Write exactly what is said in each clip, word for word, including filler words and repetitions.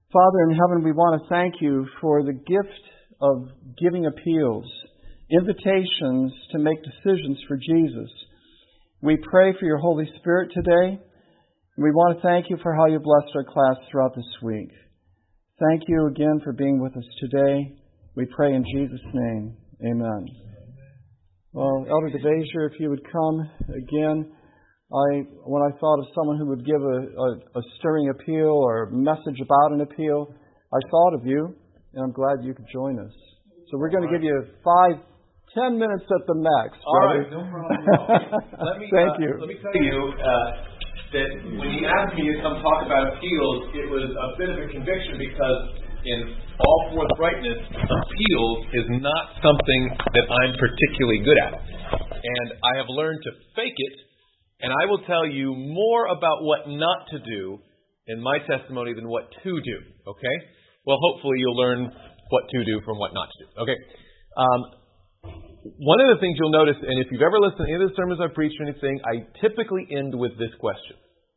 Father in heaven, we want to thank you for the gift of giving appeals, invitations to make decisions for Jesus. We pray for your Holy Spirit today. We want to thank you for how you blessed our class throughout this week. Thank you again for being with us today. We pray in Jesus' name. Amen. Well, Elder DeVasier, if you would come again. I, when I thought of someone who would give a, a, a stirring appeal or a message about an appeal, I thought of you, and I'm glad you could join us. So we're going to give you five, ten minutes at the max. All brother. right, no problem at all. Let me, Thank uh, you. Let me tell you uh, that when he asked me to come talk about appeals, it was a bit of a conviction because in all forthrightness, appeals is not something that I'm particularly good at. And I have learned to fake it, and I will tell you more about what not to do in my testimony than what to do, okay? Well, hopefully you'll learn what to do from what not to do, okay? Um, one of the things you'll notice, and if you've ever listened to any of the sermons I've preached or anything, I typically end with this question.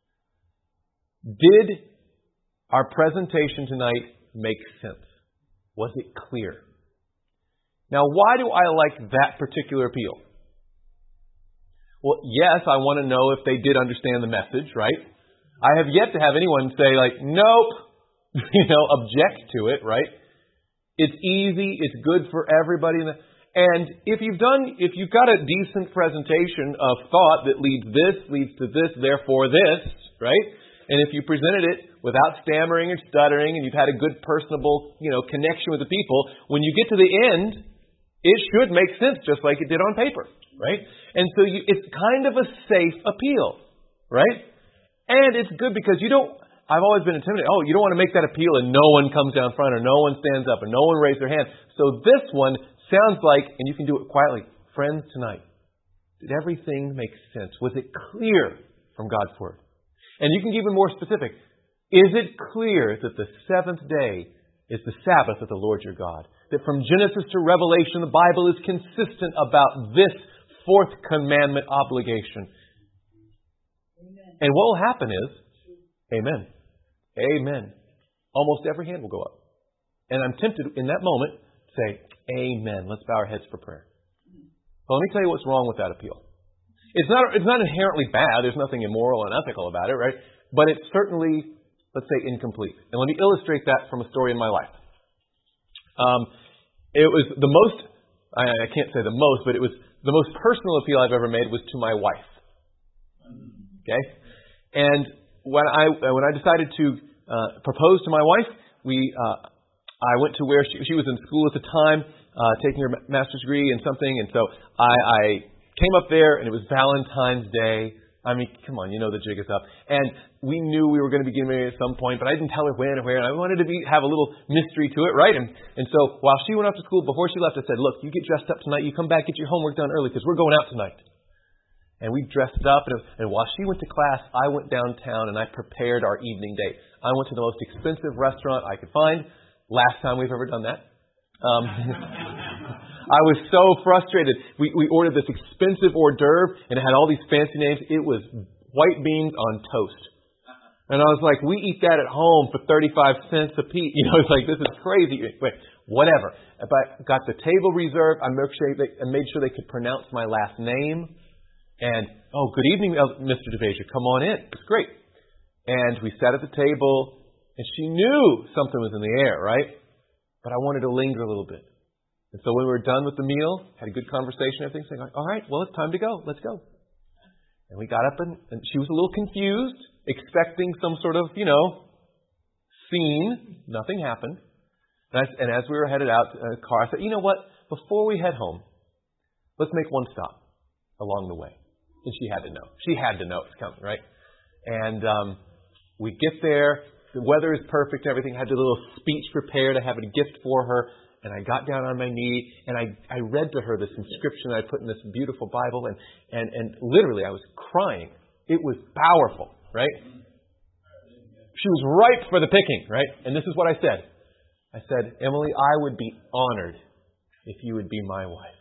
Did our presentation tonight make sense? Was it clear? Now, why do I like that particular appeal? Well, yes, I want to know if they did understand the message, right? I have yet to have anyone say, like, nope, you know, object to it, right? It's easy, it's good for everybody. And if you've done, if you've got a decent presentation of thought that leads this, leads to this, therefore this, right? And if you presented it without stammering or stuttering, and you've had a good personable, you know, connection with the people, when you get to the end, it should make sense just like it did on paper, right? And so you, it's kind of a safe appeal, right? And it's good because you don't, I've always been intimidated. Oh, you don't want to make that appeal and no one comes down front or no one stands up and no one raises their hand. So this one sounds like, and you can do it quietly, friends tonight, did everything make sense? Was it clear from God's Word? And you can be even more specific. Is it clear that the seventh day is the Sabbath of the Lord your God? That from Genesis to Revelation, the Bible is consistent about this fourth commandment obligation. Amen. And what will happen is, amen. Amen. Almost every hand will go up. And I'm tempted in that moment to say, amen. Let's bow our heads for prayer. But let me tell you what's wrong with that appeal. It's not, it's not inherently bad. There's nothing immoral and unethical about it, right? But it's certainly, let's say, incomplete. And let me illustrate that from a story in my life. Um, it was the most, I, I can't say the most, but it was the most personal appeal I've ever made was to my wife. Okay? And when I when I decided to uh, propose to my wife, we uh, I went to where she, she was in school at the time, uh, taking her master's degree in something, and so I, I came up there, and it was Valentine's Day. I mean, come on, you know the jig is up. And we knew we were going to be getting married at some point, but I didn't tell her when or where, and I wanted to be have a little mystery to it, right? And and so while she went off to school, before she left, I said, look, you get dressed up tonight, you come back, get your homework done early, because we're going out tonight. And we dressed up, and, and while she went to class, I went downtown, and I prepared our evening date. I went to the most expensive restaurant I could find. Last time we've ever done that. Um, I was so frustrated. We, we ordered this expensive hors d'oeuvre, and it had all these fancy names. It was white beans on toast. And I was like, we eat that at home for thirty-five cents a piece. You know, it's like, this is crazy. Wait, whatever. If I got the table reserved, I made sure they, I made sure they could pronounce my last name. And, oh, good evening, Mister DeVasier. Come on in. It's great. And we sat at the table, and she knew something was in the air, right? But I wanted to linger a little bit. And so when we were done with the meal, had a good conversation, everything, saying, all right, well, it's time to go. Let's go. And we got up, and, and she was a little confused, expecting some sort of, you know, scene. Nothing happened. And, I, and as we were headed out in the car, I said, you know what? Before we head home, let's make one stop along the way. And she had to know. She had to know it's coming, right? And um, we get there. The weather is perfect. Everything. I had a little speech prepared. I have a gift for her. And I got down on my knee, and I, I read to her this inscription I put in this beautiful Bible, and, and, and literally I was crying. It was powerful, right? She was ripe for the picking, right? And this is what I said. I said, Emily, I would be honored if you would be my wife.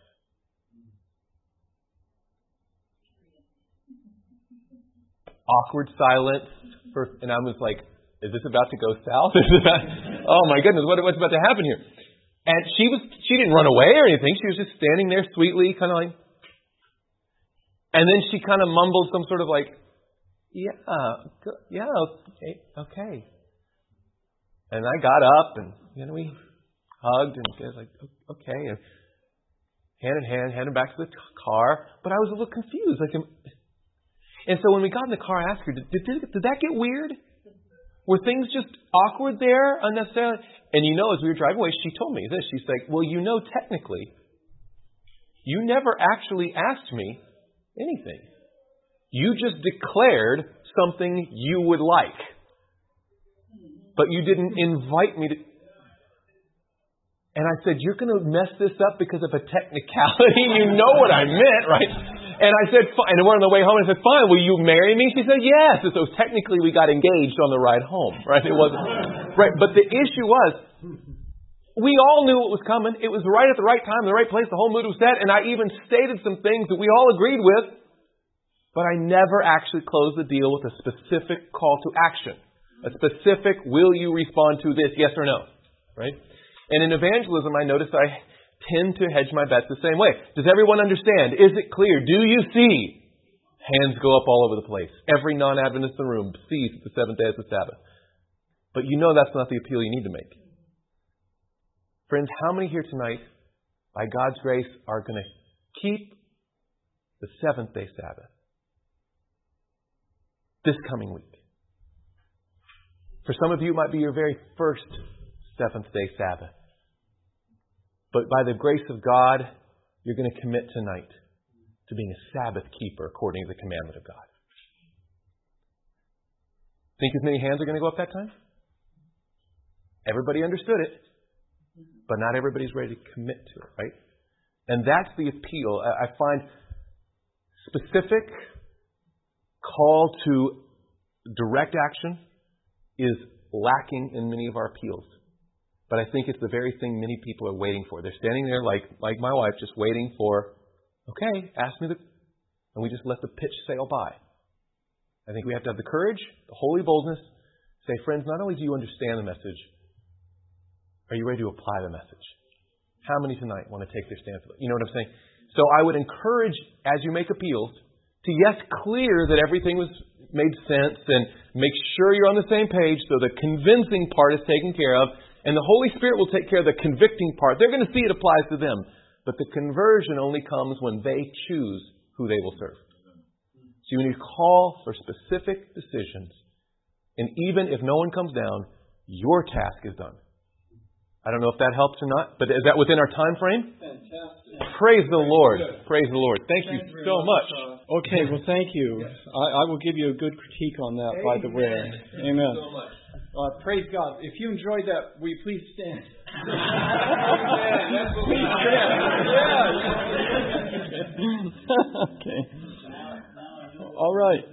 Awkward silence, for, and I was like, is this about to go south? Is this about, oh my goodness, what, what's about to happen here? And she was, she didn't run away or anything. She was just standing there sweetly, kind of like, and then she kind of mumbled some sort of like, yeah, yeah, okay, okay. And I got up and, you know, we hugged and I was like, okay. And hand in hand, headed back to the car. But I was a little confused. Like, and so when we got in the car, I asked her, did, did, did that get weird? Were things just awkward there, unnecessarily? And you know, as we were driving away, she told me this. She's like, well, you know, technically, you never actually asked me anything. You just declared something you would like. But you didn't invite me to... And I said, you're going to mess this up because of a technicality? You know what I meant, right? And I said, fine. And we're on the way home, and I said, fine, will you marry me? She said, yes. And so technically we got engaged on the ride home, right? It wasn't... Right, but the issue was, we all knew it was coming. It was right at the right time, the right place. The whole mood was set. And I even stated some things that we all agreed with. But I never actually closed the deal with a specific call to action. A specific, will you respond to this, yes or no? Right? And in evangelism, I notice I tend to hedge my bets the same way. Does everyone understand? Is it clear? Do you see? Hands go up all over the place. Every non-Adventist in the room sees that the seventh day is the Sabbath. But you know that's not the appeal you need to make. Friends, how many here tonight, by God's grace, are going to keep the seventh day Sabbath this coming week? For some of you, it might be your very first seventh day Sabbath. But by the grace of God, you're going to commit tonight to being a Sabbath keeper according to the commandment of God. Think as many hands are going to go up that time? Everybody understood it, but not everybody's ready to commit to it, right? And that's the appeal. I find specific call to direct action is lacking in many of our appeals. But I think it's the very thing many people are waiting for. They're standing there like like my wife, just waiting for, okay, ask me the... And we just let the pitch sail by. I think we have to have the courage, the holy boldness, say, friends, not only do you understand the message, are you ready to apply the message? How many tonight want to take their stance? You know what I'm saying? So I would encourage, as you make appeals, to yes, clear that everything was made sense and make sure you're on the same page so the convincing part is taken care of. And the Holy Spirit will take care of the convicting part. They're going to see it applies to them. But the conversion only comes when they choose who they will serve. So you need to call for specific decisions. And even if no one comes down, your task is done. I don't know if that helps or not, but is that within our time frame? Fantastic. Praise the Lord. Praise the Lord. Thank, thank you so much. much. Uh, okay, well, thank you. Yes. I, I will give you a good critique on that, Amen. By the way. Thank Amen. you so much. Uh, praise God. If you enjoyed that, will you please stand? Please stand. Yeah. Okay. All right.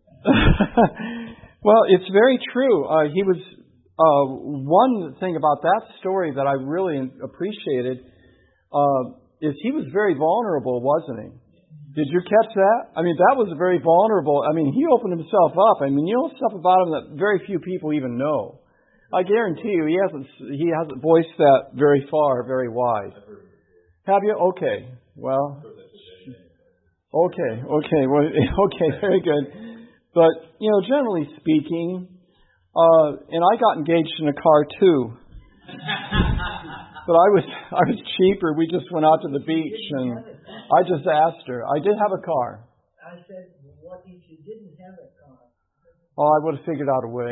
Well, it's very true. Uh, he was uh, one thing about that story that I really appreciated uh, is he was very vulnerable, wasn't he? Did you catch that? I mean, that was very vulnerable. I mean, he opened himself up. I mean, you know stuff about him that very few people even know. I guarantee you, he hasn't he hasn't voiced that very far, very wide. Have you? Okay. Well. Okay. Okay. Well. Okay. Very good. But you know, generally speaking, uh, and I got engaged in a car too. But I was I was cheaper. We just went out to the beach and I just asked her. I did have a car. I said, what if you didn't have a car? Oh, I would have figured out a way.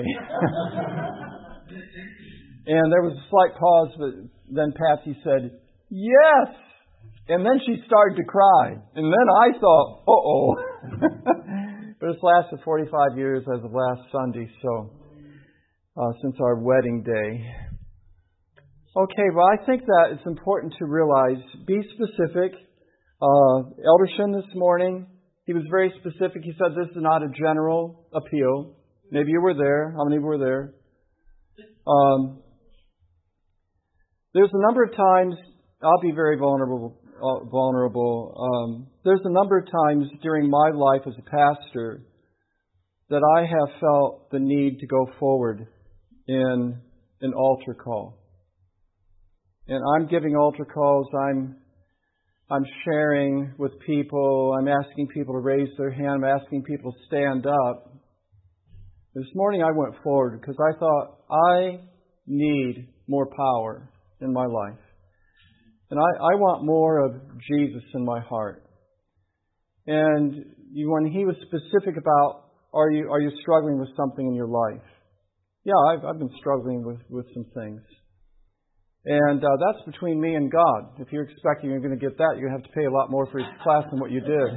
And there was a slight pause, but then Patsy said, yes! And then she started to cry. And then I thought, uh-oh. But it's lasted forty-five years as of last Sunday, so uh, since our wedding day. Okay, well, I think that it's important to realize, be specific. Uh, Elder Shin this morning, he was very specific. He said this is not a general appeal. Maybe you were there. How many were there? Um, there's a number of times, I'll be very vulnerable. Uh, vulnerable. Um, there's a number of times during my life as a pastor that I have felt the need to go forward in an altar call. And I'm giving altar calls. I'm I'm sharing with people. I'm asking people to raise their hand. I'm asking people to stand up. This morning I went forward because I thought I need more power in my life. And I, I want more of Jesus in my heart. And you, when he was specific about, are you are you struggling with something in your life? Yeah, I've, I've been struggling with, with some things. And uh, that's between me and God. If you're expecting you're going to get that, you're going to have to pay a lot more for his class than what you did.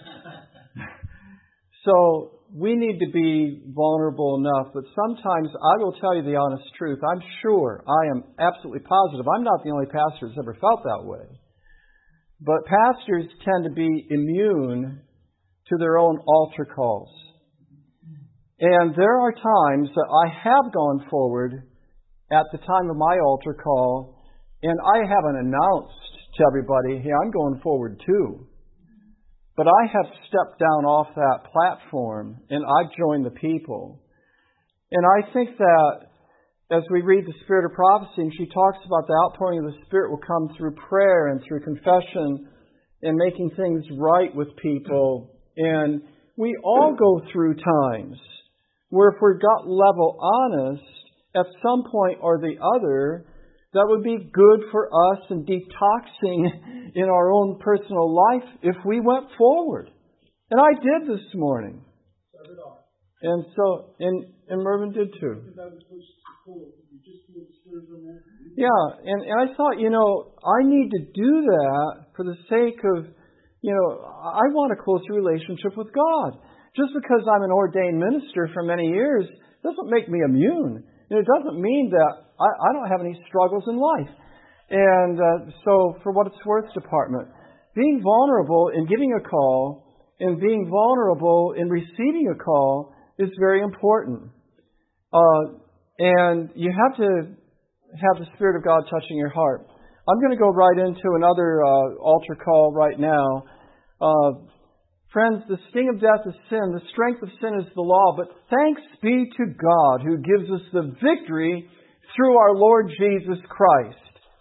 So we need to be vulnerable enough. But sometimes, I will tell you the honest truth, I'm sure, I am absolutely positive, I'm not the only pastor who's ever felt that way. But pastors tend to be immune to their own altar calls. And there are times that I have gone forward at the time of my altar call, and I haven't announced to everybody, hey, I'm going forward too. But I have stepped down off that platform, and I've joined the people. And I think that as we read the Spirit of Prophecy, and she talks about the outpouring of the Spirit will come through prayer and through confession and making things right with people. And we all go through times where if we're gut level honest, at some point or the other, that would be good for us and detoxing in our own personal life if we went forward. And I did this morning. So did I. And so, and, and Mervyn did too. Yeah, and, and I thought, you know, I need to do that for the sake of, you know, I want a closer relationship with God. Just because I'm an ordained minister for many years doesn't make me immune. And it doesn't mean that I, I don't have any struggles in life. And uh, so, for what it's worth, department, being vulnerable in giving a call and being vulnerable in receiving a call is very important. Uh, and you have to have the Spirit of God touching your heart. I'm going to go right into another uh, altar call right now. Uh, Friends, the sting of death is sin. The strength of sin is the law. But thanks be to God who gives us the victory through our Lord Jesus Christ.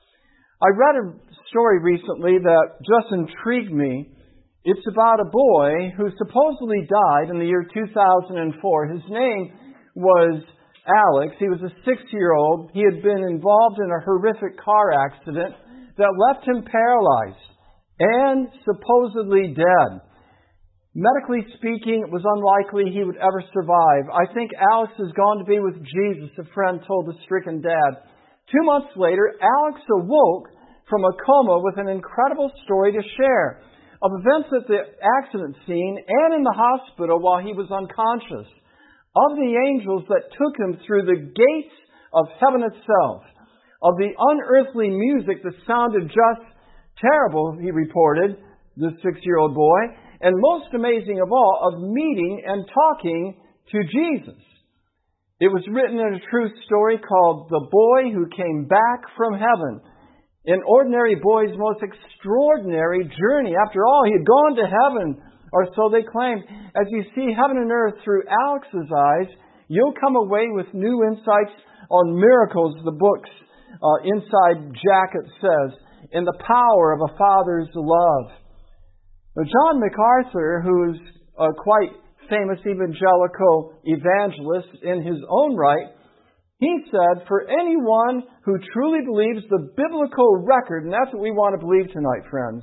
I read a story recently that just intrigued me. It's about a boy who supposedly died in the year two thousand four. His name was Alex. He was a six-year-old. He had been involved in a horrific car accident that left him paralyzed and supposedly dead. Medically speaking, it was unlikely he would ever survive. I think Alex has gone to be with Jesus, a friend told the stricken dad. Two months later, Alex awoke from a coma with an incredible story to share of events at the accident scene and in the hospital while he was unconscious, of the angels that took him through the gates of heaven itself, of the unearthly music that sounded just terrible, he reported, the six-year-old boy, and most amazing of all, of meeting and talking to Jesus. It was written in a true story called The Boy Who Came Back from Heaven. An ordinary boy's most extraordinary journey. After all, he had gone to heaven, or so they claimed. As you see heaven and earth through Alex's eyes, you'll come away with new insights on miracles, the book's uh, inside jacket says, and the power of a father's love. Now, John MacArthur, who's a quite famous evangelical evangelist in his own right, he said, for anyone who truly believes the biblical record, and that's what we want to believe tonight, friends.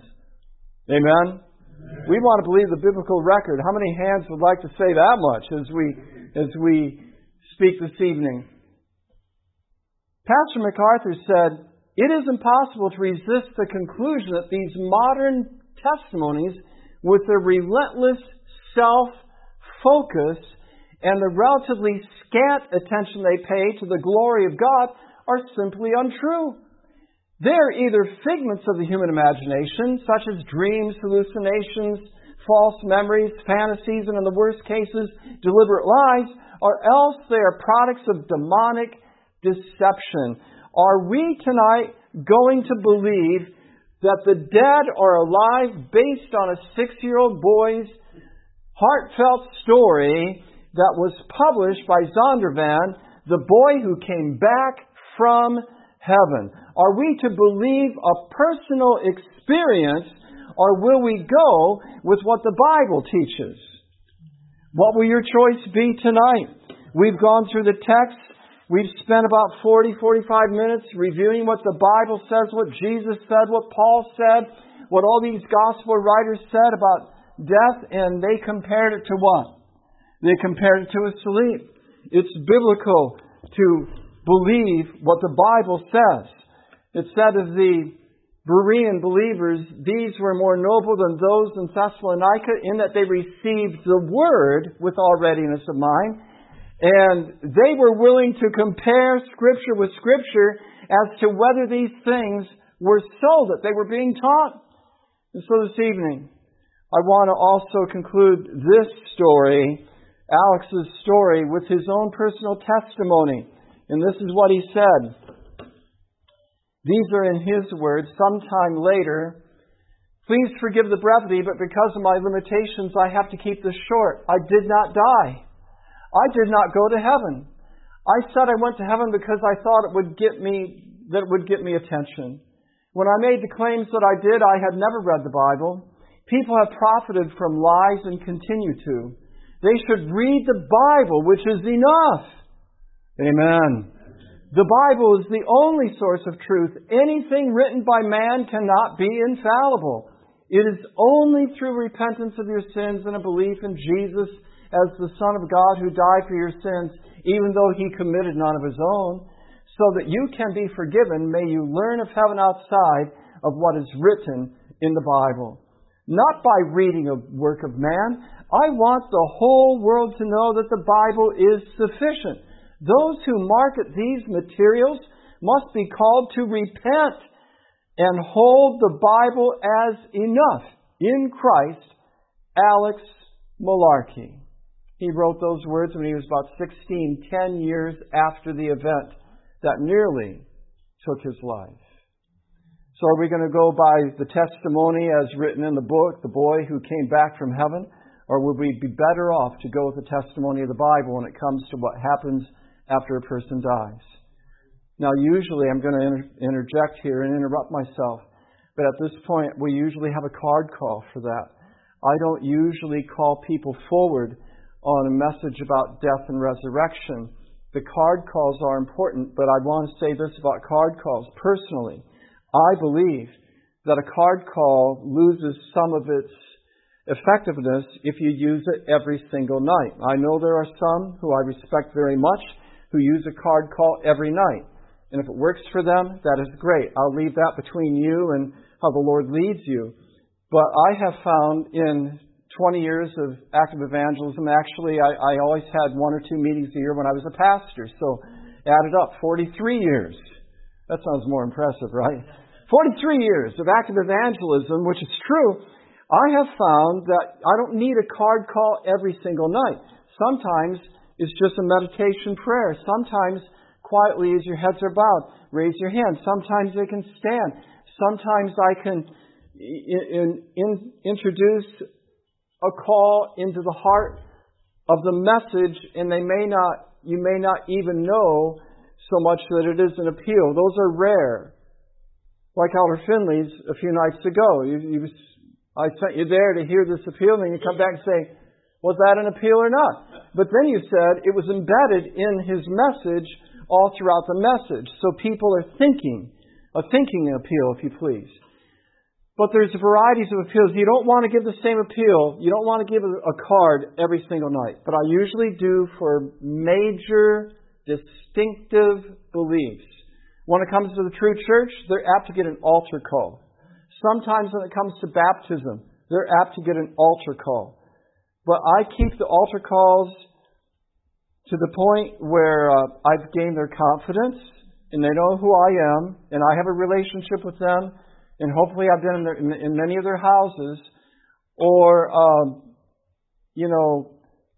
Amen? Amen. We want to believe the biblical record. How many hands would like to say that much as we, as we speak this evening? Pastor MacArthur said, it is impossible to resist the conclusion that these modern testimonies, with their relentless self-focus and the relatively scant attention they pay to the glory of God, are simply untrue. They're either figments of the human imagination, such as dreams, hallucinations, false memories, fantasies, and in the worst cases, deliberate lies, or else they are products of demonic deception. Are we tonight going to believe that the dead are alive based on a six-year-old boy's heartfelt story that was published by Zondervan the boy who came back from heaven. Are we to believe a personal experience, or will we go with what the Bible teaches? What will your choice be tonight? We've gone through the text. We've spent about forty, forty-five minutes reviewing what the Bible says, what Jesus said, what Paul said, what all these gospel writers said about death, and they compared it to what? They compared it to a sleep. It's biblical to believe what the Bible says. It said of the Berean believers, these were more noble than those in Thessalonica in that they received the Word with all readiness of mind, and they were willing to compare Scripture with Scripture as to whether these things were so that they were being taught. And so this evening, I want to also conclude this story, Alex's story, with his own personal testimony. And this is what he said. These are in his words. Sometime later, please forgive the brevity, but because of my limitations, I have to keep this short. I did not die. I did not go to heaven. I said I went to heaven because I thought it would get me, that it would get me attention. When I made the claims that I did, I had never read the Bible. People have profited from lies and continue to. They should read the Bible, which is enough. Amen. The Bible is the only source of truth. Anything written by man cannot be infallible. It is only through repentance of your sins and a belief in Jesus as the Son of God who died for your sins, even though He committed none of His own, so that you can be forgiven. May you learn of heaven outside of what is written in the Bible. Not by reading a work of man. I want the whole world to know that the Bible is sufficient. Those who market these materials must be called to repent and hold the Bible as enough in Christ. Alex Malarkey. He wrote those words when he was about sixteen, ten years after the event that nearly took his life. So are we going to go by the testimony as written in the book, the boy who came back from heaven? Or would we be better off to go with the testimony of the Bible when it comes to what happens after a person dies? Now, usually I'm going to inter- interject here and interrupt myself. But at this point, we usually have a card call for that. I don't usually call people forward on a message about death and resurrection. The card calls are important, but I want to say this about card calls. Personally, I believe that a card call loses some of its effectiveness if you use it every single night. I know there are some who I respect very much who use a card call every night. And if it works for them, that is great. I'll leave that between you and how the Lord leads you. But I have found in twenty years of active evangelism, actually I, I always had one or two meetings a year when I was a pastor. So added up, forty-three years. That sounds more impressive, right? forty-three years of active evangelism, which is true. I have found that I don't need a card call every single night. Sometimes it's just a meditation prayer. Sometimes quietly as your heads are bowed, raise your hand. Sometimes they can stand. Sometimes I can in, in, introduce a call into the heart of the message, and they may not, you may not even know so much that it is an appeal. Those are rare. Like Elder Finley's a few nights ago. You, you, I sent you there to hear this appeal, and then you come back and say, was that an appeal or not? But then you said it was embedded in his message all throughout the message. So people are thinking, a thinking appeal, if you please. But there's varieties of appeals. You don't want to give the same appeal. You don't want to give a, a card every single night. But I usually do for major, distinctive beliefs. When it comes to the true church, they're apt to get an altar call. Sometimes when it comes to baptism, they're apt to get an altar call. But I keep the altar calls to the point where uh, I've gained their confidence, and they know who I am, and I have a relationship with them, and hopefully I've been in, their, in, in many of their houses, or, um, you know,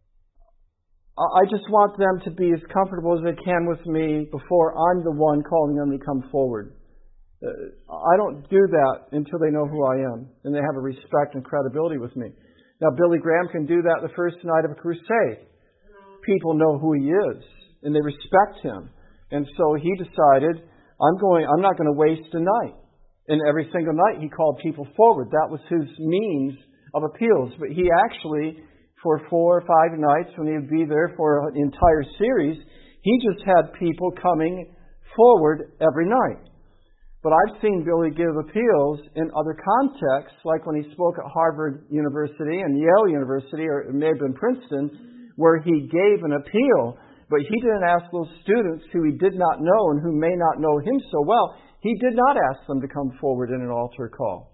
I just want them to be as comfortable as they can with me before I'm the one calling them to come forward. Uh, I don't do that until they know who I am, and they have a respect and credibility with me. Now, Billy Graham can do that the first night of a crusade. People know who he is, and they respect him. And so he decided, I'm going, I'm not going to waste a night. And every single night he called people forward. That was his means of appeals. But he actually, for four or five nights, when he would be there for an entire series, he just had people coming forward every night. But I've seen Billy give appeals in other contexts, like when he spoke at Harvard University and Yale University, or it may have been Princeton, where he gave an appeal. But he didn't ask those students who he did not know and who may not know him so well, he did not ask them to come forward in an altar call.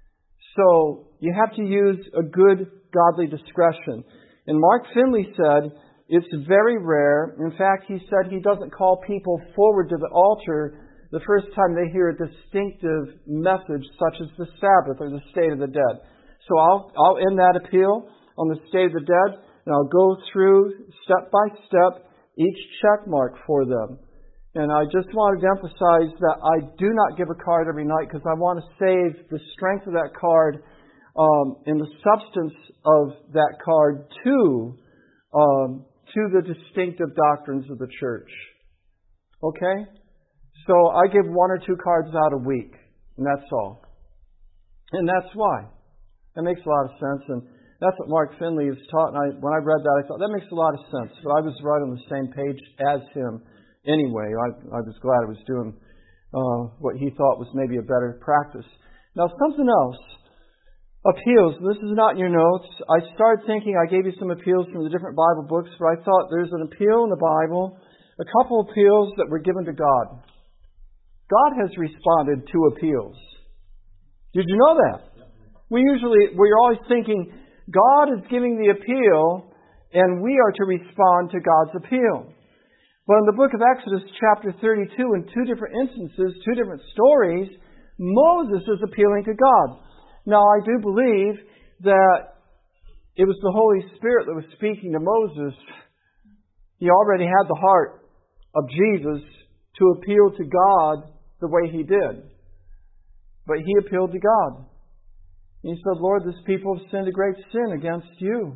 So you have to use a good godly discretion. And Mark Finley said it's very rare. In fact, he said he doesn't call people forward to the altar the first time they hear a distinctive message such as the Sabbath or the state of the dead. So I'll, I'll end that appeal on the state of the dead, and I'll go through step by step each check mark for them. And I just wanted to emphasize that I do not give a card every night because I want to save the strength of that card um, and the substance of that card to, um, to the distinctive doctrines of the church. Okay? So I give one or two cards out a week, and that's all. And that's why. That makes a lot of sense, and that's what Mark Finley has taught. And I, when I read that, I thought, that makes a lot of sense. But I was right on the same page as him anyway. I, I was glad I was doing uh, what he thought was maybe a better practice. Now, something else. Appeals. This is not in your notes. I started thinking, I gave you some appeals from the different Bible books, but I thought there's an appeal in the Bible, a couple appeals that were given to God. God has responded to appeals. Did you know that? We usually, we're always thinking, God is giving the appeal, and we are to respond to God's appeal. But in the book of Exodus, chapter thirty-two, in two different instances, two different stories, Moses is appealing to God. Now, I do believe that it was the Holy Spirit that was speaking to Moses. He already had the heart of Jesus to appeal to God the way he did. But he appealed to God. He said, Lord, this people have sinned a great sin against you.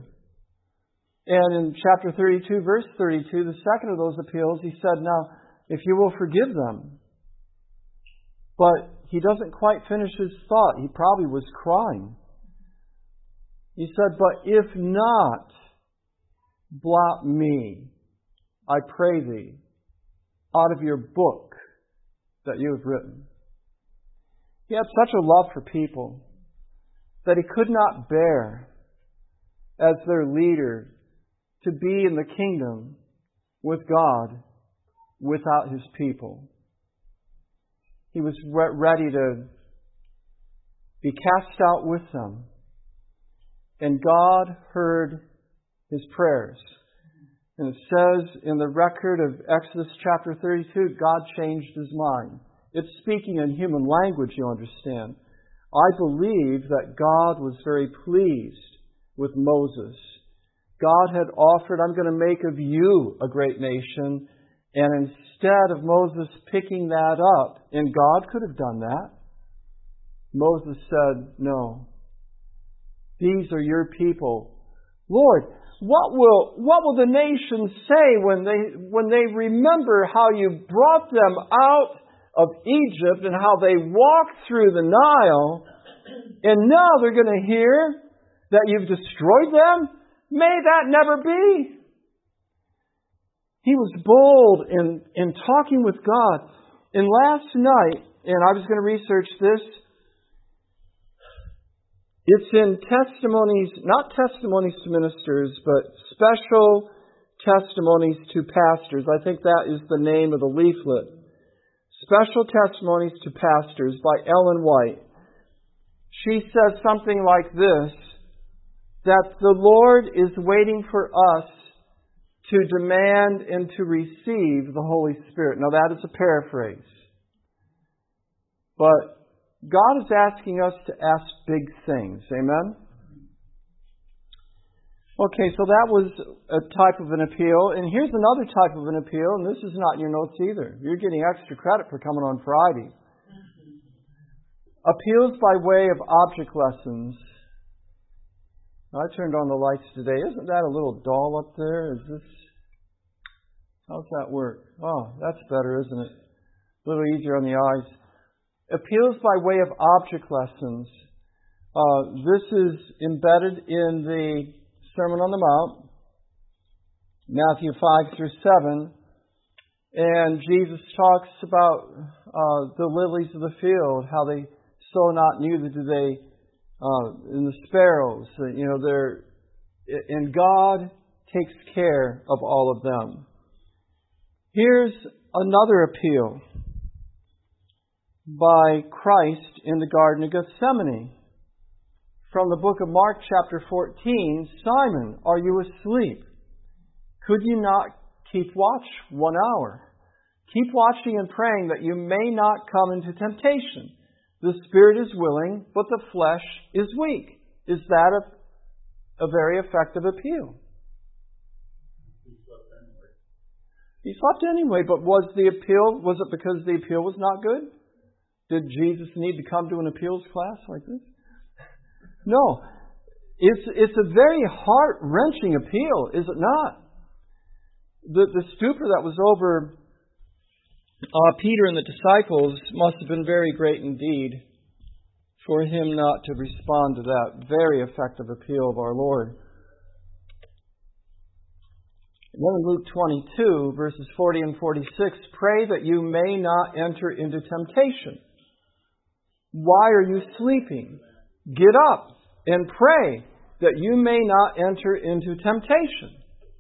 And in chapter thirty-two, verse thirty-two, the second of those appeals, he said, now, if you will forgive them. But he doesn't quite finish his thought. He probably was crying. He said, but if not, blot me, I pray thee, out of your book that you have written. He had such a love for people that he could not bear, as their leader, to be in the kingdom with God without his people. He was re- ready to be cast out with them. And God heard his prayers. And it says in the record of Exodus chapter thirty-two, God changed his mind. It's speaking in human language, you understand. I believe that God was very pleased with Moses. God had offered, I'm going to make of you a great nation. And instead of Moses picking that up, and God could have done that, Moses said, no, these are your people. Lord, what will, what will the nations say when they, when they remember how you brought them out of Egypt and how they walked through the Nile, and now they're going to hear that you've destroyed them? May that never be. He was bold in, in talking with God. And last night, and I was going to research this, it's in testimonies, not testimonies to ministers, but special testimonies to pastors. I think that is the name of the leaflet. Special Testimonies to Pastors by Ellen White. She says something like this, that the Lord is waiting for us to demand and to receive the Holy Spirit. Now that is a paraphrase. But God is asking us to ask big things. Amen? Okay, so that was a type of an appeal. And here's another type of an appeal, and this is not in your notes either. You're getting extra credit for coming on Friday. Appeals by way of object lessons. I turned on the lights today. Isn't that a little dull up there? Is this... How's that work? Oh, that's better, isn't it? A little easier on the eyes. Appeals by way of object lessons. Uh, this is embedded in the Sermon on the Mount, Matthew five through seven. And Jesus talks about uh, the lilies of the field, how they sow not, neither do they, uh, and the sparrows. You know, they're, and God takes care of all of them. Here's another appeal by Christ in the Garden of Gethsemane. From the book of Mark chapter fourteen, Simon, are you asleep? Could you not keep watch one hour? Keep watching and praying that you may not come into temptation. The spirit is willing, but the flesh is weak. Is that a, a very effective appeal? He slept anyway. He slept anyway, but was the appeal, was it because the appeal was not good? Did Jesus need to come to an appeals class like this? No. It's, it's a very heart-wrenching appeal, is it not? The, the stupor that was over uh, Peter and the disciples must have been very great indeed for him not to respond to that very effective appeal of our Lord. And then in Luke twenty-two, verses forty and forty-six, pray that you may not enter into temptation. Why are you sleeping? Get up and pray that you may not enter into temptation.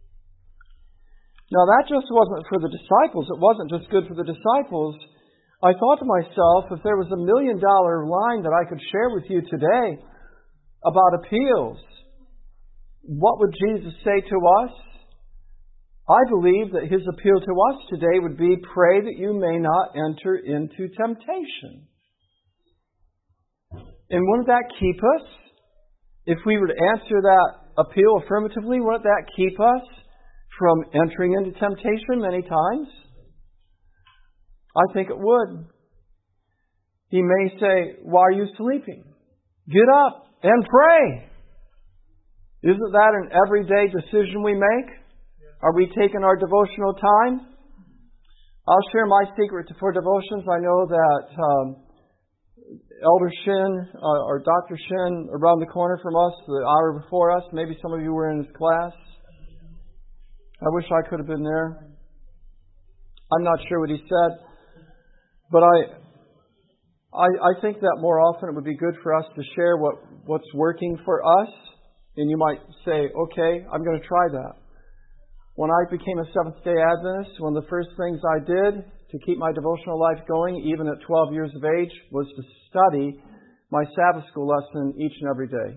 Now that just wasn't for the disciples. It wasn't just good for the disciples. I thought to myself, if there was a million dollar line that I could share with you today about appeals, what would Jesus say to us? I believe that His appeal to us today would be, pray that you may not enter into temptation. And wouldn't that keep us? If we were to answer that appeal affirmatively, wouldn't that keep us from entering into temptation many times? I think it would. He may say, why are you sleeping? Get up and pray. Isn't that an everyday decision we make? Are we taking our devotional time? I'll share my secret for devotions. I know that um, Elder Shin, uh, or Doctor Shin, around the corner from us, the hour before us, maybe some of you were in his class. I wish I could have been there. I'm not sure what he said. But I, I, I think that more often it would be good for us to share what, what's working for us. And you might say, okay, I'm going to try that. When I became a Seventh-day Adventist, one of the first things I did to keep my devotional life going, even at twelve years of age, was to study my Sabbath school lesson each and every day.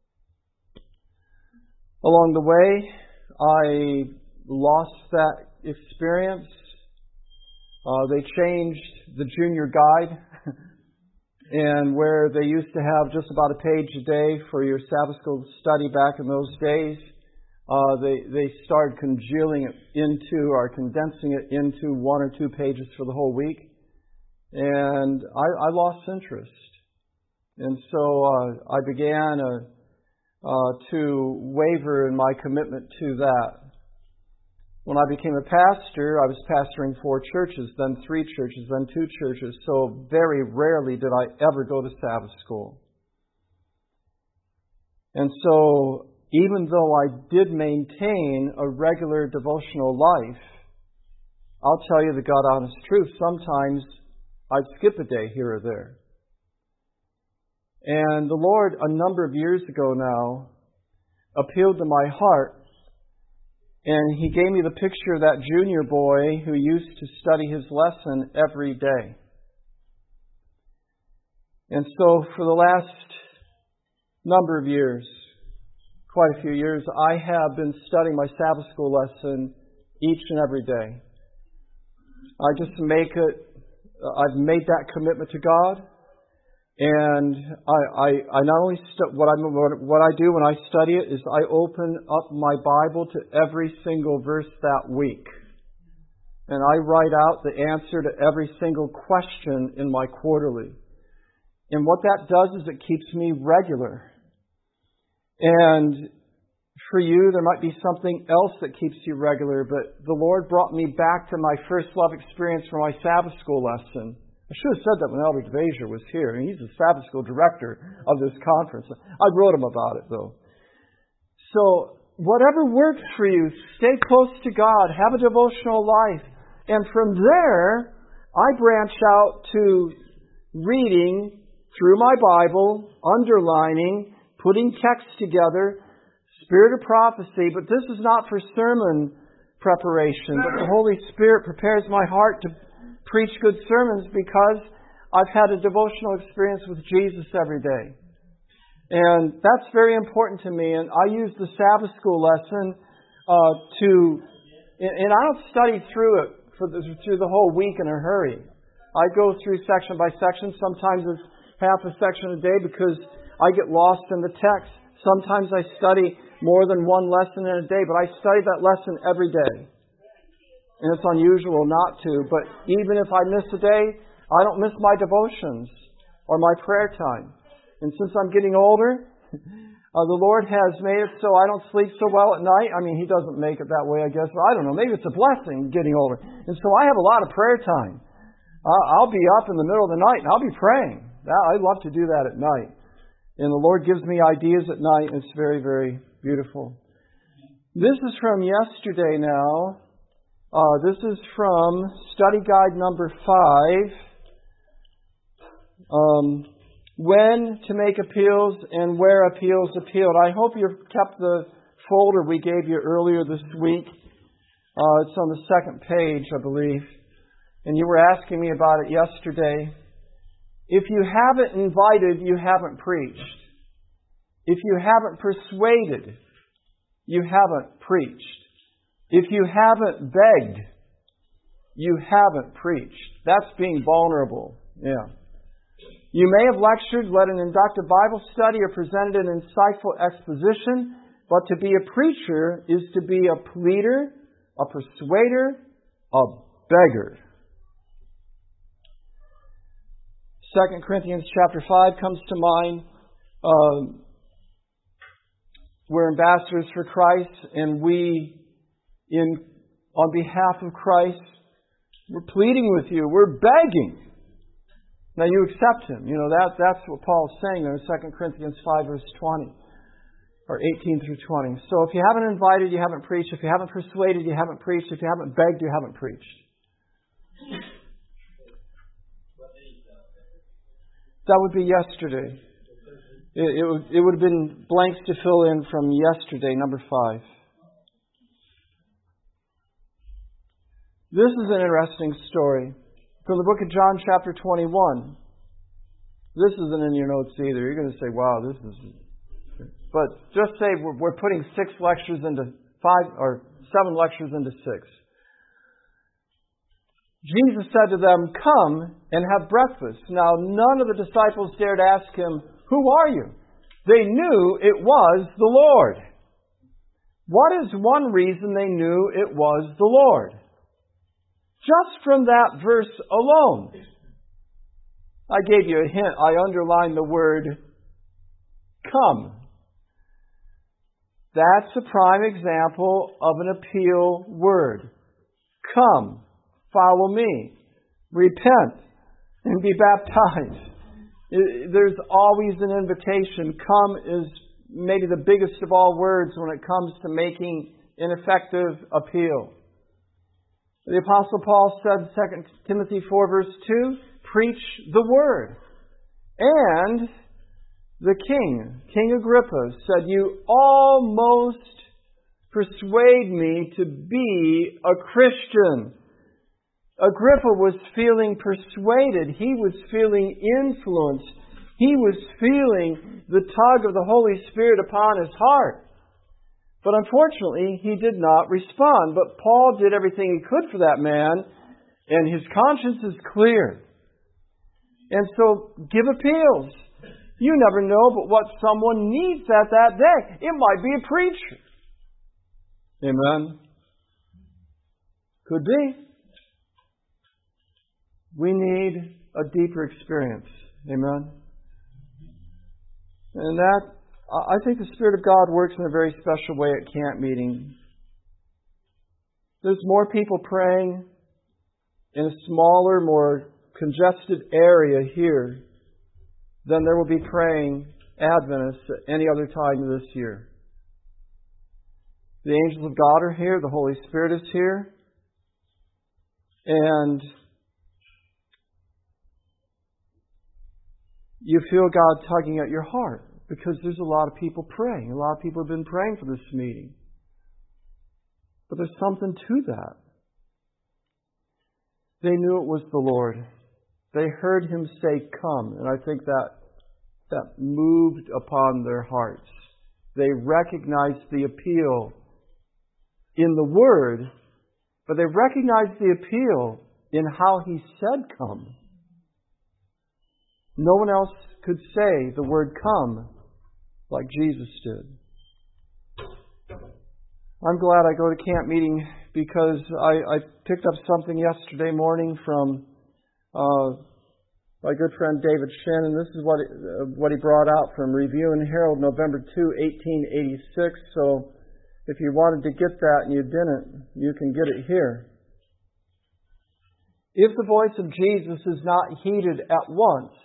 Along the way, I lost that experience. Uh, they changed the junior guide, and where they used to have just about a page a day for your Sabbath school study back in those days, uh, they they started congealing it into, or condensing it into one or two pages for the whole week, and I, I lost interest, and so uh, I began uh, uh, to waver in my commitment to that. When I became a pastor, I was pastoring four churches, then three churches, then two churches. So very rarely did I ever go to Sabbath school. And so even though I did maintain a regular devotional life, I'll tell you the God honest truth, sometimes I'd skip a day here or there. And the Lord, a number of years ago now, appealed to my heart. And He gave me the picture of that junior boy who used to study his lesson every day. And so for the last number of years, quite a few years, I have been studying my Sabbath school lesson each and every day. I just make it, I've made that commitment to God. And I, I, I not only stu- what I what I do when I study it is I open up my Bible to every single verse that week, and I write out the answer to every single question in my quarterly. And what that does is it keeps me regular. And For you, there might be something else that keeps you regular, but the Lord brought me back to my first love experience for my Sabbath school lesson. I should have said that when Albert Devazier was here. He's the Sabbath school director of this conference. I wrote him about it, though. So, whatever works for you, stay close to God. Have a devotional life. And from there, I branch out to reading through my Bible, underlining, putting texts together, spirit of prophecy. But this is not for sermon preparation, but the Holy Spirit prepares my heart to preach good sermons because I've had a devotional experience with Jesus every day. And that's very important to me. And I use the Sabbath school lesson uh, to, and I don't study through it for the, through the whole week in a hurry. I go through section by section. Sometimes it's half a section a day because I get lost in the text. Sometimes I study more than one lesson in a day, but I study that lesson every day. And it's unusual not to, but even if I miss a day, I don't miss my devotions or my prayer time. And since I'm getting older, uh, the Lord has made it so I don't sleep so well at night. I mean, He doesn't make it that way, I guess, but I don't know. Maybe it's a blessing getting older. And so I have a lot of prayer time. Uh, I'll be up in the middle of the night and I'll be praying. I love to do that at night. And the Lord gives me ideas at night, and it's very, very beautiful. This is from yesterday now. Uh, this is from study guide number five. Um, when to make appeals and where appeals appealed. I hope you've kept the folder we gave you earlier this week. Uh, it's on the second page, I believe. And you were asking me about it yesterday. If you haven't invited, you haven't preached. If you haven't persuaded, you haven't preached. If you haven't begged, you haven't preached. That's being vulnerable. Yeah. You may have lectured, led an inductive Bible study, or presented an insightful exposition, but to be a preacher is to be a pleader, a persuader, a beggar. Second Corinthians chapter five comes to mind. Uh, we're ambassadors for Christ, and we, in on behalf of Christ, we're pleading with you. We're begging. Now you accept Him. You know, that that's what Paul's saying there in Second Corinthians five, verse twenty, or eighteen through twenty. So if you haven't invited, you haven't preached. If you haven't persuaded, you haven't preached. If you haven't begged, you haven't preached. That would be yesterday. It, it, would, it would have been blanks to fill in from yesterday, number five. This is an interesting story from the book of John, chapter twenty-one. This isn't in your notes either. You're going to say, wow, this is... But just say we're, we're putting six lectures into five, or seven lectures into six. Jesus said to them, "Come and have breakfast." Now, none of the disciples dared ask Him, "Who are you?" They knew it was the Lord. What is one reason they knew it was the Lord? Just from that verse alone. I gave you a hint. I underlined the word "come." That's a prime example of an appeal word. Come. Follow me. Repent. And be baptized. There's always an invitation. Come is maybe the biggest of all words when it comes to making an effective appeal. The Apostle Paul said in Second Timothy four, verse two, preach the word. And the king, King Agrippa, said, "You almost persuade me to be a Christian." Agrippa was feeling persuaded. He was feeling influenced. He was feeling the tug of the Holy Spirit upon his heart. But unfortunately, he did not respond. But Paul did everything he could for that man, and his conscience is clear. And so, give appeals. You never know but what someone needs at that day. It might be a preacher. Amen. Could be. We need a deeper experience. Amen. And that, I think the Spirit of God works in a very special way at camp meeting. There's more people praying in a smaller, more congested area here than there will be praying Adventists at any other time this year. The angels of God are here. The Holy Spirit is here. And you feel God tugging at your heart because there's a lot of people praying. A lot of people have been praying for this meeting. But there's something to that. They knew it was the Lord. They heard Him say, "Come." And I think that that moved upon their hearts. They recognized the appeal in the Word, but they recognized the appeal in how He said, "Come." No one else could say the word "come" like Jesus did. I'm glad I go to camp meeting because I, I picked up something yesterday morning from uh, my good friend David Shin, and this is what uh, what he brought out from Review and Herald, November second, eighteen eighty-six. So if you wanted to get that and you didn't, you can get it here. If the voice of Jesus is not heeded at once,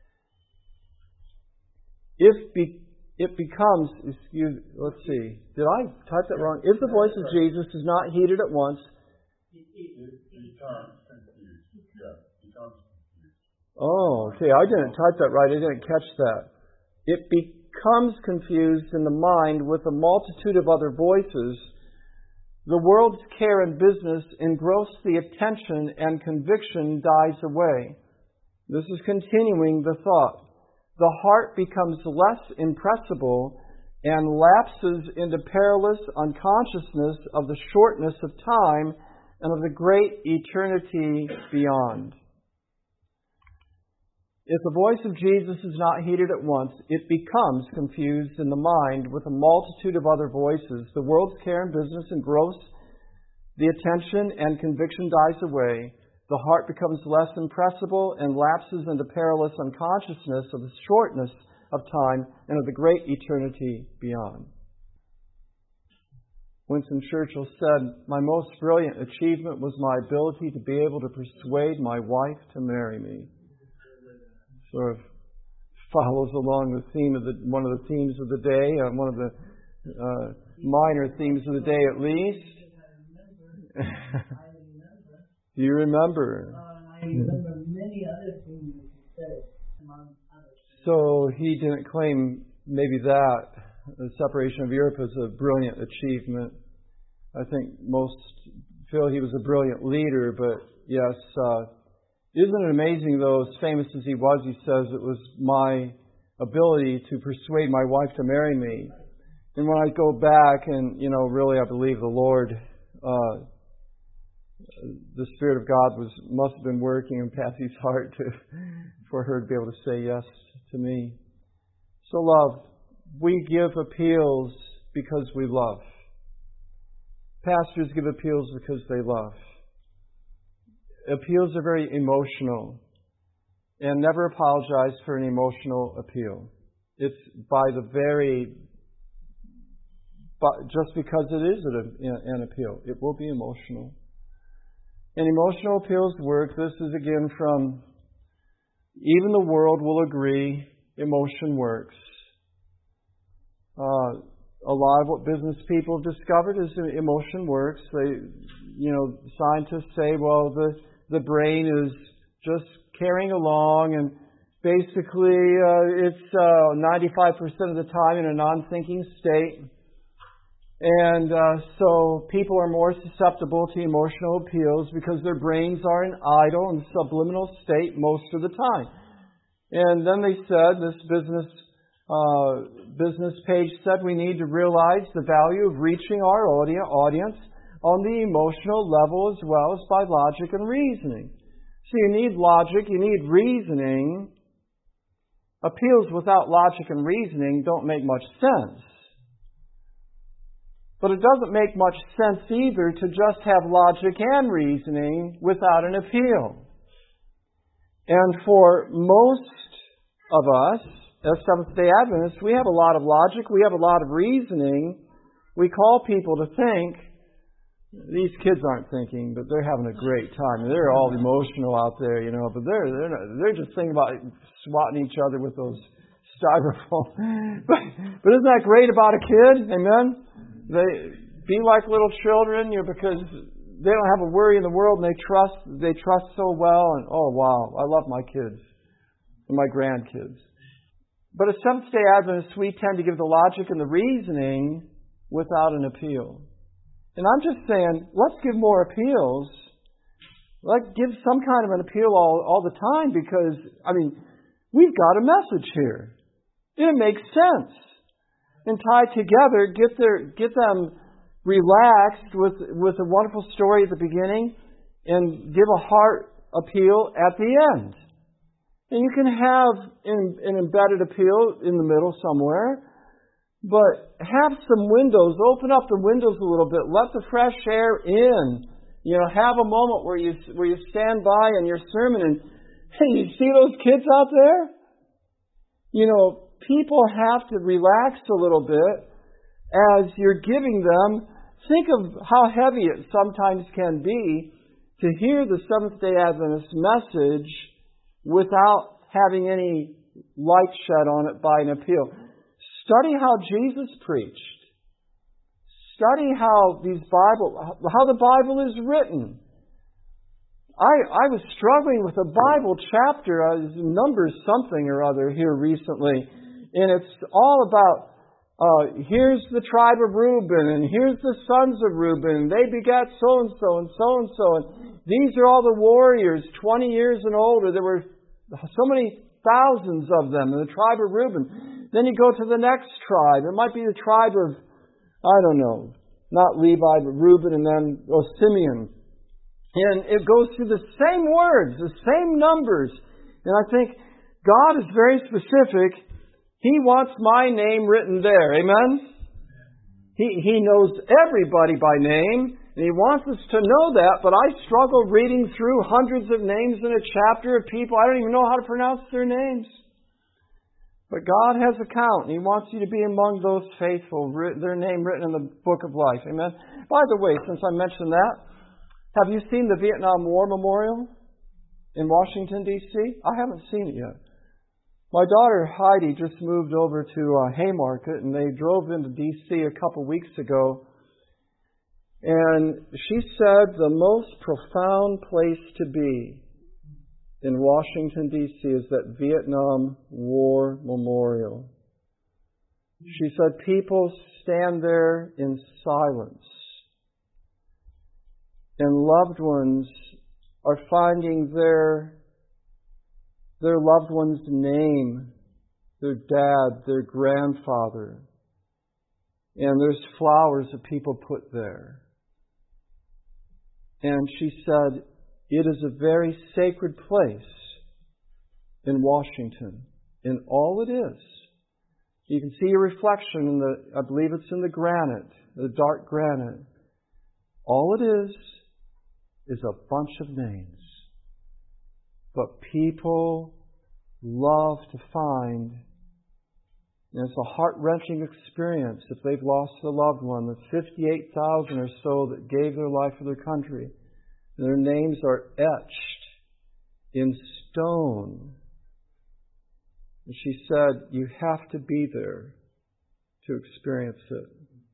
if be, it becomes, excuse, let's see, did I type that wrong? If the voice of Jesus is not heeded at once, It becomes confused. Yeah, becomes confused. Oh, okay, I didn't type that right. I didn't catch that. It becomes confused in the mind with a multitude of other voices. The world's care and business engross the attention and conviction dies away. This is continuing the thought. The heart becomes less impressible and lapses into perilous unconsciousness of the shortness of time and of the great eternity beyond. If the voice of Jesus is not heeded at once, it becomes confused in the mind with a multitude of other voices. The world's care and business engross the attention and conviction dies away. The heart becomes less impressible and lapses into perilous unconsciousness of the shortness of time and of the great eternity beyond. Winston Churchill said, "My most brilliant achievement was my ability to be able to persuade my wife to marry me." Sort of follows along the theme of the one of the themes of the day, uh, one of the uh, minor themes of the day at least. Do you remember? Uh, I remember many other things that he said, among other things. So he didn't claim maybe that the separation of Europe was a brilliant achievement. I think most feel he was a brilliant leader, but yes, uh, isn't it amazing though, as famous as he was, he says it was my ability to persuade my wife to marry me. And when I go back and, you know, really I believe the Lord, uh, the Spirit of God was must have been working in Patsy's heart to, for her to be able to say yes to me. So love, we give appeals because we love. Pastors give appeals because they love. Appeals are very emotional, and never apologize for an emotional appeal. It's by the very, but just because it is an, an appeal, it will be emotional. And emotional appeals work. This is again from, even the world will agree, emotion works. Uh, a lot of what business people have discovered is that emotion works. They, you know, scientists say, well, the the brain is just carrying along, and basically uh, it's uh, ninety-five percent of the time in a non-thinking state. And uh, so people are more susceptible to emotional appeals because their brains are in idle and subliminal state most of the time. And then they said, this business uh, business page said, we need to realize the value of reaching our audience on the emotional level as well as by logic and reasoning. So you need logic, you need reasoning. Appeals without logic and reasoning don't make much sense. But it doesn't make much sense either to just have logic and reasoning without an appeal. And for most of us, as Seventh-day Adventists, we have a lot of logic, we have a lot of reasoning. We call people to think. These kids aren't thinking, but they're having a great time. They're all emotional out there, you know, but they're they're not, they're just thinking about swatting each other with those styrofoam. but but isn't that great about a kid? Amen. They be like little children, you know, because they don't have a worry in the world, and they trust they trust so well. And oh wow, I love my kids and my grandkids. But as Seventh-day Adventists, we tend to give the logic and the reasoning without an appeal. And I'm just saying, let's give more appeals. Let's give some kind of an appeal all, all the time, because, I mean, we've got a message here. It makes sense. And tied together, get their get them relaxed with, with a wonderful story at the beginning and give a heart appeal at the end. And you can have an, an embedded appeal in the middle somewhere. But have some windows, open up the windows a little bit, let the fresh air in. You know, have a moment where you where you stand by in your sermon and, hey, you see those kids out there? You know, people have to relax a little bit as you're giving them. Think of how heavy it sometimes can be to hear the Seventh-day Adventist message without having any light shed on it by an appeal. Study how Jesus preached. Study how these Bible, how the Bible is written. I I was struggling with a Bible chapter, uh, Numbers something or other here recently, and it's all about uh, here's the tribe of Reuben, and here's the sons of Reuben, and they begat so and so and so and so, and these are all the warriors, twenty years and older. There were so many thousands of them in the tribe of Reuben. Then you go to the next tribe. It might be the tribe of, I don't know, not Levi, but Reuben, and then oh, Simeon. And it goes through the same words, the same numbers. And I think God is very specific. He wants my name written there. Amen? He, he knows everybody by name, and He wants us to know that. But I struggle reading through hundreds of names in a chapter of people. I don't even know how to pronounce their names. But God has a count, and He wants you to be among those faithful, their name written in the book of life. Amen? By the way, since I mentioned that, have you seen the Vietnam War Memorial in Washington, D C? I haven't seen it yet. My daughter Heidi just moved over to uh, Haymarket, and they drove into D C a couple weeks ago. And she said the most profound place to be in Washington, D C is that Vietnam War Memorial. She said people stand there in silence, and loved ones are finding their, their loved one's name, their dad, their grandfather, and there's flowers that people put there. And she said, it is a very sacred place in Washington, in all it is. You can see a reflection in the, I believe it's in the granite, the dark granite. All it is is a bunch of names. But people love to find, and it's a heart-wrenching experience if they've lost a loved one, the fifty-eight thousand or so that gave their life for their country. Their names are etched in stone. And she said, you have to be there to experience it.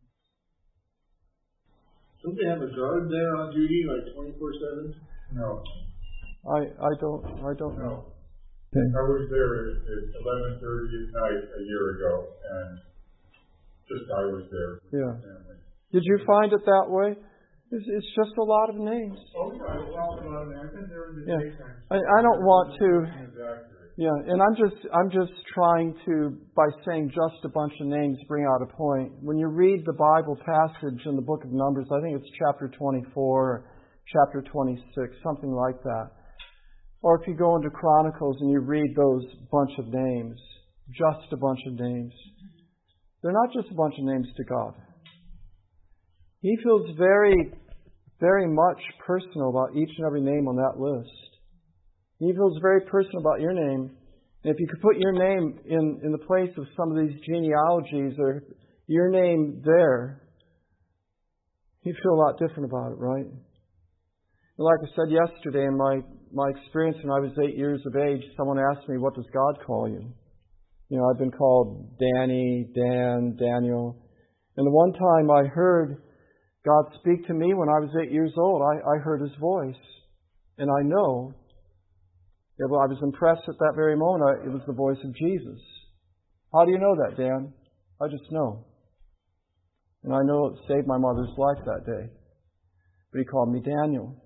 Don't they have a guard there on duty, like twenty-four seven? No. I, I don't I don't No. know. Okay. I was there at, at eleven thirty at night a year ago, and just I was there with Yeah. my family. Did you find it that way? It's, it's just a lot of names. Oh, yeah, well, I've been there in the Yeah. daytime. I, I don't want to. It's accurate. Yeah, and I'm just I'm just trying to, by saying just a bunch of names, bring out a point. When you read the Bible passage in the book of Numbers, I think it's chapter twenty-four, or chapter twenty-six, something like that. Or if you go into Chronicles and you read those bunch of names, just a bunch of names, they're not just a bunch of names to God. He feels very, very much personal about each and every name on that list. He feels very personal about your name. And if you could put your name in, in the place of some of these genealogies or your name there, you'd feel a lot different about it, right? And like I said yesterday in my, my experience when I was eight years of age, someone asked me, what does God call you? You know, I've been called Danny, Dan, Daniel. And the one time I heard God speak to me when I was eight years old, I, I heard His voice. And I know, yeah, well, I was impressed at that very moment, I, it was the voice of Jesus. How do you know that, Dan? I just know. And I know it saved my mother's life that day. But He called me Daniel.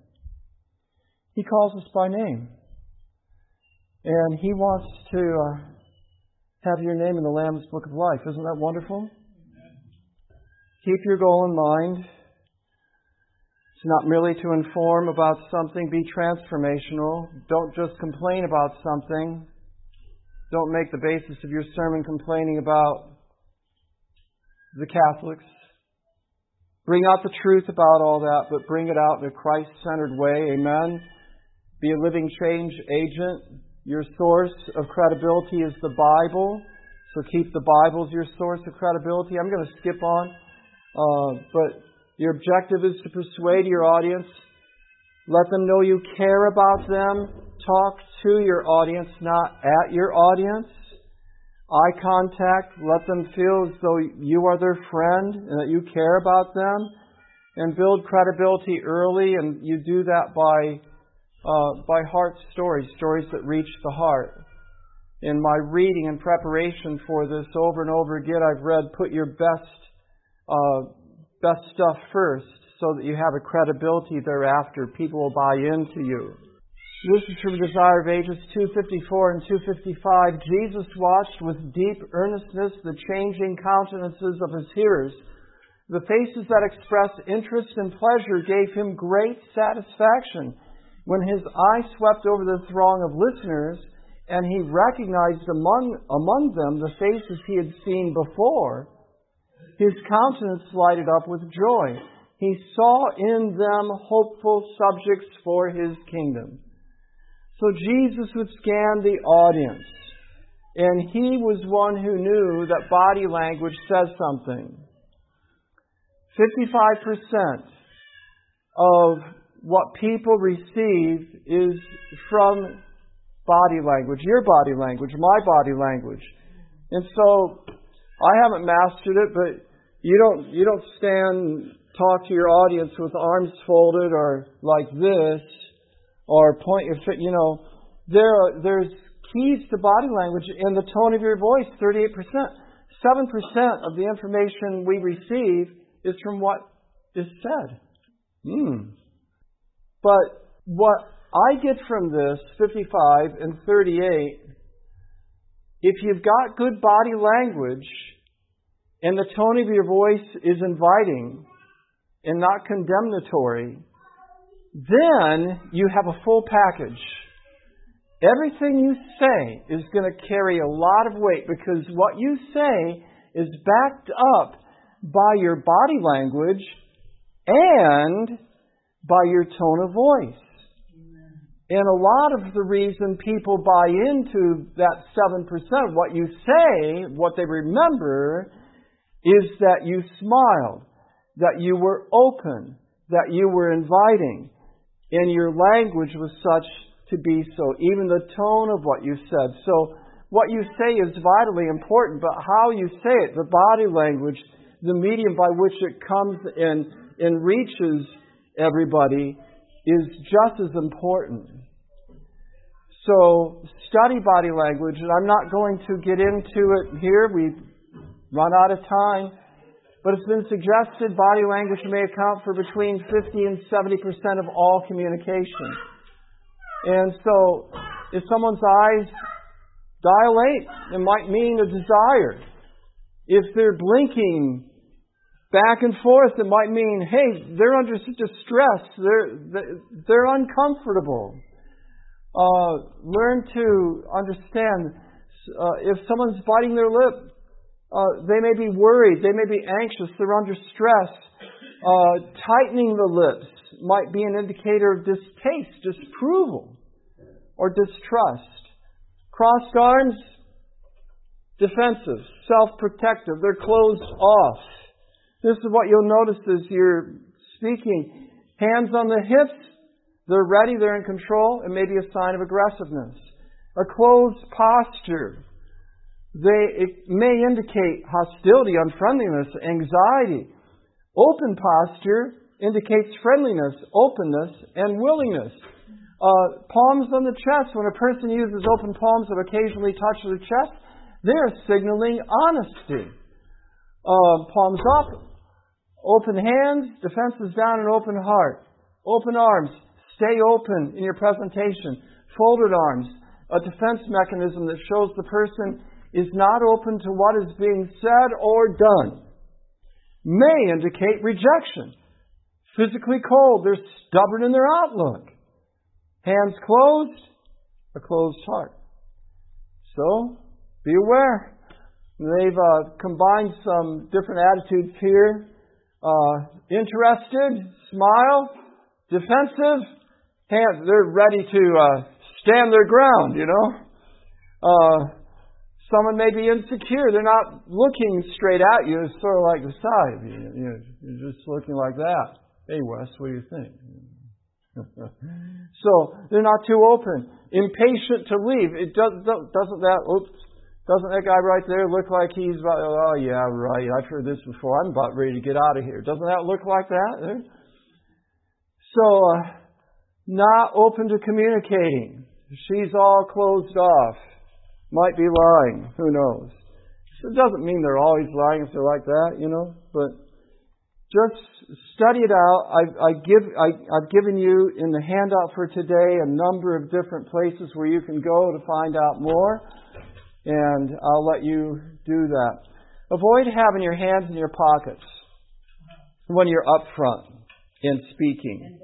He calls us by name. And He wants to uh, have your name in the Lamb's Book of Life. Isn't that wonderful? Keep your goal in mind. It's not merely to inform about something. Be transformational. Don't just complain about something. Don't make the basis of your sermon complaining about the Catholics. Bring out the truth about all that, but bring it out in a Christ-centered way. Amen. Be a living change agent. Your source of credibility is the Bible. So keep the Bible as your source of credibility. I'm going to skip on. Uh, but your objective is to persuade your audience. Let them know you care about them. Talk to your audience, not at your audience. Eye contact. Let them feel as though you are their friend and that you care about them. And build credibility early. And you do that by uh, by heart stories, stories that reach the heart. In my reading and preparation for this over and over again, I've read, put your best uh, best stuff first so that you have a credibility thereafter. People will buy into you. This is from Desire of Ages two fifty-four and two fifty-five. Jesus watched with deep earnestness the changing countenances of His hearers. The faces that expressed interest and pleasure gave Him great satisfaction. When His eye swept over the throng of listeners, and He recognized among, among them the faces He had seen before, His countenance lighted up with joy. He saw in them hopeful subjects for His kingdom. So Jesus would scan the audience, and He was one who knew that body language says something. fifty-five percent of what people receive is from body language, your body language, my body language. And so I haven't mastered it, but you don't you don't stand, talk to your audience with arms folded or like this, or point your foot. You know, there are, there's keys to body language in the tone of your voice. thirty-eight percent, seven percent of the information we receive is from what is said. Hmm. But what I get from this, fifty-five and thirty-eight, if you've got good body language and the tone of your voice is inviting and not condemnatory, then you have a full package. Everything you say is going to carry a lot of weight because what you say is backed up by your body language and by your tone of voice. And a lot of the reason people buy into that seven percent, what you say, what they remember, is that you smiled, that you were open, that you were inviting, and your language was such to be so. Even the tone of what you said. So what you say is vitally important, but how you say it, the body language, the medium by which it comes and, and reaches everybody is just as important. So study body language, and I'm not going to get into it here. We've run out of time. But it's been suggested body language may account for between fifty and seventy percent of all communication. And so if someone's eyes dilate, it might mean a desire. If they're blinking back and forth, it might mean, hey, they're under distress. They're, they're uncomfortable. Uh, learn to understand uh, if someone's biting their lip, uh, they may be worried, they may be anxious, they're under stress. Uh, tightening the lips might be an indicator of distaste, disapproval, or distrust. Crossed arms, defensive, self-protective. They're closed off. This is what you'll notice as you're speaking. Hands on the hips, they're ready, they're in control, and maybe a sign of aggressiveness. A closed posture, they, it may indicate hostility, unfriendliness, anxiety. Open posture indicates friendliness, openness, and willingness. Uh, palms on the chest. When a person uses open palms that occasionally touch the chest, they are signaling honesty. Uh, palms up, open hands, defenses down, and open heart. Open arms. Stay open in your presentation. Folded arms. A defense mechanism that shows the person is not open to what is being said or done. May indicate rejection. Physically cold. They're stubborn in their outlook. Hands closed, a closed heart. So, be aware. They've uh, combined some different attitudes here. Uh, interested, smile, defensive, hands. They're ready to uh, stand their ground, you know. Uh, someone may be insecure. They're not looking straight at you. It's sort of like the side. You, you know, you're just looking like that. Hey, Wes, what do you think? So they're not too open. Impatient to leave. It does, doesn't that oops, doesn't that guy right there look like he's about, oh yeah, right, I've heard this before. I'm about ready to get out of here. Doesn't that look like that? So uh, not open to communicating. She's all closed off. Might be lying. Who knows? It doesn't mean they're always lying if they're like that, you know, but just study it out. I've, I give, I, I've given you in the handout for today a number of different places where you can go to find out more, and I'll let you do that. Avoid having your hands in your pockets when you're up front and speaking.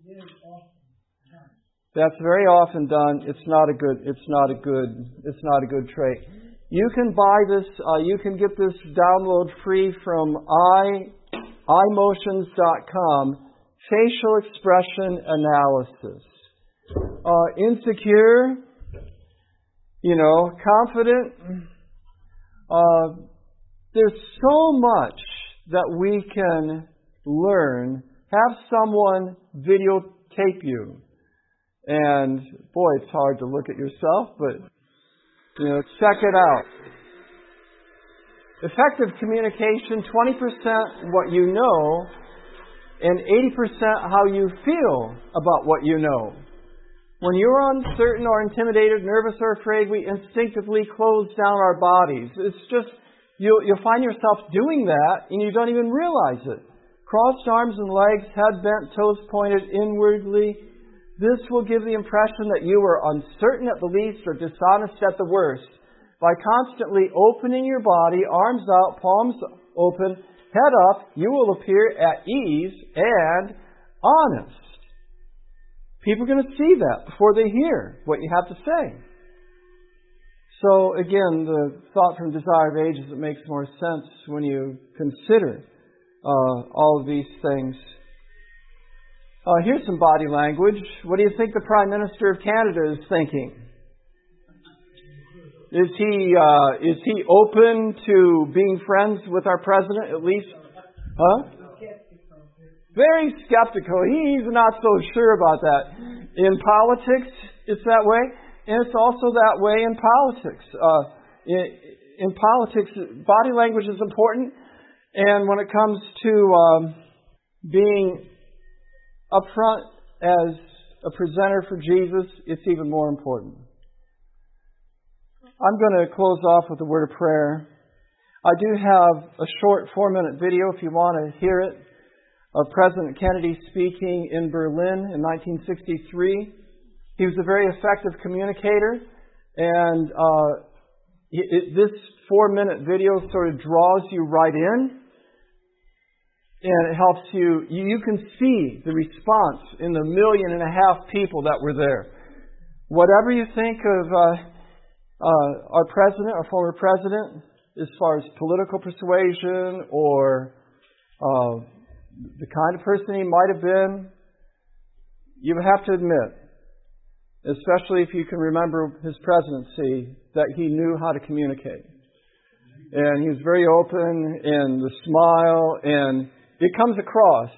That's very often done. It's not a good. It's not a good. It's not a good trait. You can buy this. Uh, you can get this download free from i. i motions dot com, facial expression analysis. Uh, insecure, you know, confident. Uh, there's so much that we can learn. Have someone videotape you. And, boy, it's hard to look at yourself, but, you know, check it out. Effective communication, twenty percent what you know, and eighty percent how you feel about what you know. When you're uncertain or intimidated, nervous or afraid, we instinctively close down our bodies. It's just, you'll, you'll find yourself doing that, and you don't even realize it. Crossed arms and legs, head bent, toes pointed inwardly. This will give the impression that you are uncertain at the least or dishonest at the worst. By constantly opening your body, arms out, palms open, head up, you will appear at ease and honest. People are going to see that before they hear what you have to say. So again, the thought from Desire of Ages, it makes more sense when you consider uh, all of these things. Uh, here's some body language. What do you think the Prime Minister of Canada is thinking? Is he uh, is he open to being friends with our president at least? Huh? Very skeptical. He's not so sure about that. In politics, it's that way, and it's also that way in politics. Uh, in, in politics, body language is important, and when it comes to um, being upfront as a presenter for Jesus, it's even more important. I'm going to close off with a word of prayer. I do have a short four-minute video, if you want to hear it, of President Kennedy speaking in Berlin in nineteen sixty-three. He was a very effective communicator, and uh, it, it, this four-minute video sort of draws you right in, and it helps you. You, you can see the response in the million and a half people that were there. Whatever you think of uh, uh, our president, our former president, as far as political persuasion or uh, the kind of person he might have been, you have to admit especially if you can remember his presidency, that he knew how to communicate. And he was very open, and the smile, and it comes across.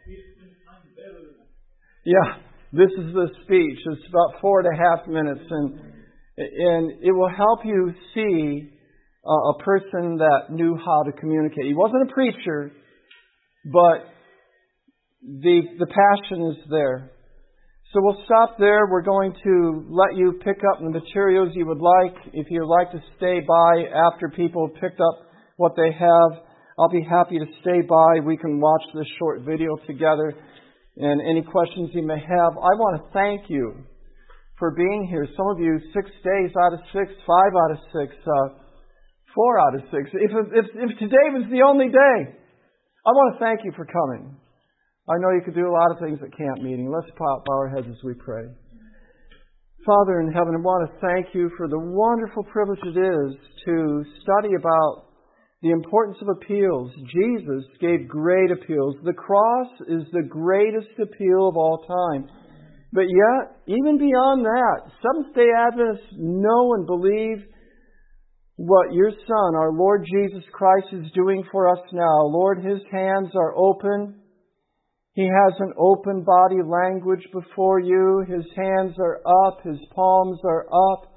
Yeah, this is the speech. It's about four and a half minutes, and and it will help you see uh, a person that knew how to communicate. He wasn't a preacher, but the the passion is there. So we'll stop there. We're going to let you pick up the materials you would like. If you'd like to stay by after people have picked up what they have, I'll be happy to stay by. We can watch this short video together. And any questions you may have, I want to thank you for being here. Some of you, six days out of six, five out of six, uh, four out of six. If, if, if today was the only day, I want to thank you for coming. I know you could do a lot of things at camp meeting. Let's bow our heads as we pray. Father in heaven, I want to thank you for the wonderful privilege it is to study about the importance of appeals. Jesus gave great appeals. The cross is the greatest appeal of all time. But yet, even beyond that, Seventh-day Adventists know and believe what your Son, our Lord Jesus Christ, is doing for us now. Lord, His hands are open. He has an open body language before you. His hands are up. His palms are up.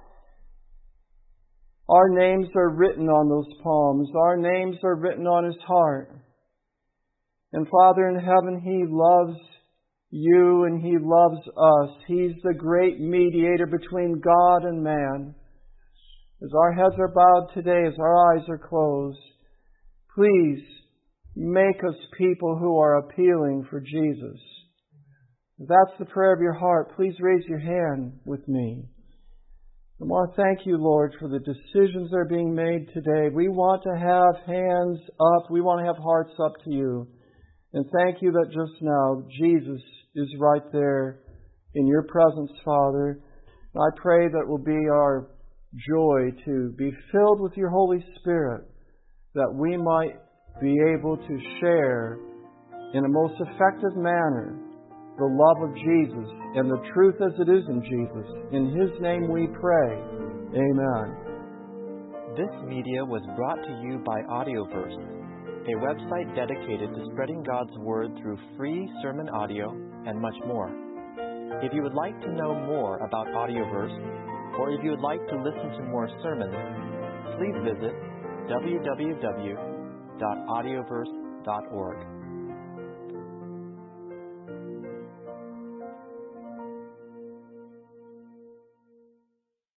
Our names are written on those palms. Our names are written on His heart. And Father in heaven, He loves you and He loves us. He's the great mediator between God and man. As our heads are bowed today, as our eyes are closed, please make us people who are appealing for Jesus. If that's the prayer of your heart, please raise your hand with me. I want to thank you, Lord, for the decisions that are being made today. We want to have hands up. We want to have hearts up to you. And thank you that just now Jesus is right there in your presence, Father. And I pray that will be our joy to be filled with your Holy Spirit, that we might be able to share in a most effective manner the love of Jesus and the truth as it is in Jesus. In His name we pray. Amen. This media was brought to you by Audioverse, a website dedicated to spreading God's Word through free sermon audio and much more. If you would like to know more about Audioverse, or if you would like to listen to more sermons, please visit w w w dot audioverse dot org.